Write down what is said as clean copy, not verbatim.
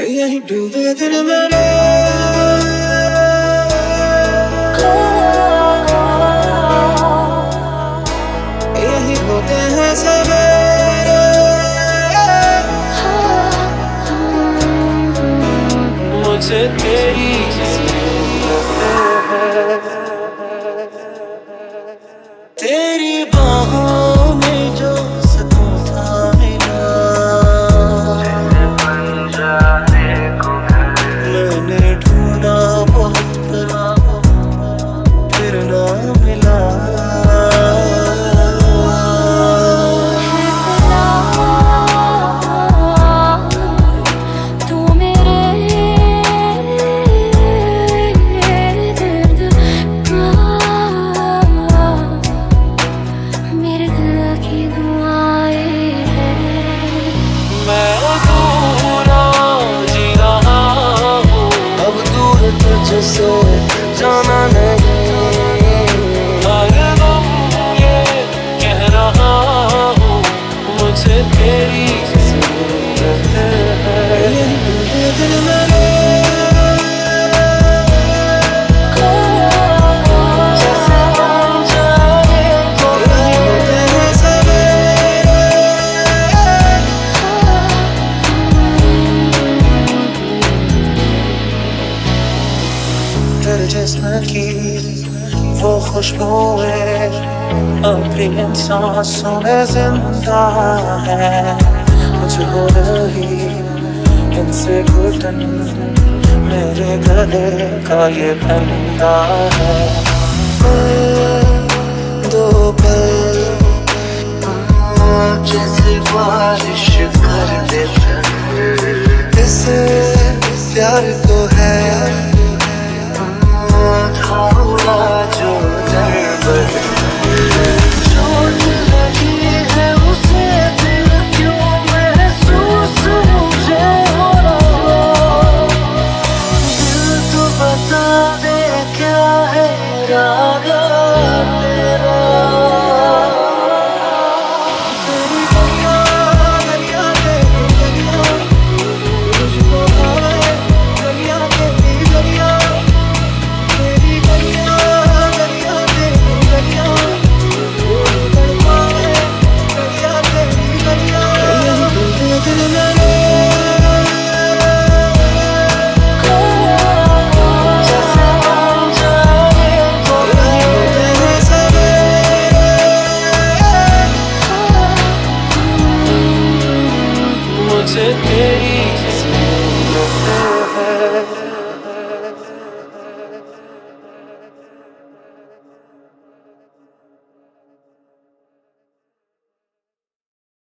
यही डूबे दिन मेरे यही होते हैं सवेरे मुझे तेरी तेरी बाहों में जो सुकून था मिला मैंने ढूंढा बहुत फिर ना मिला तुझसे जाना नहीं हर दम ये कह रहा हूँ मुझे तेरी ज़रूरत है दिल मेरे जैसे बन जाए कोई होते सवेरे तेरे जिस्म की वो खुशबुएं अपनी इन सांसों में जिंदा है मुझे हो रही इनसे घुटन मेरे गले का ये फंदा है दो पल जैसे बारिश कर दे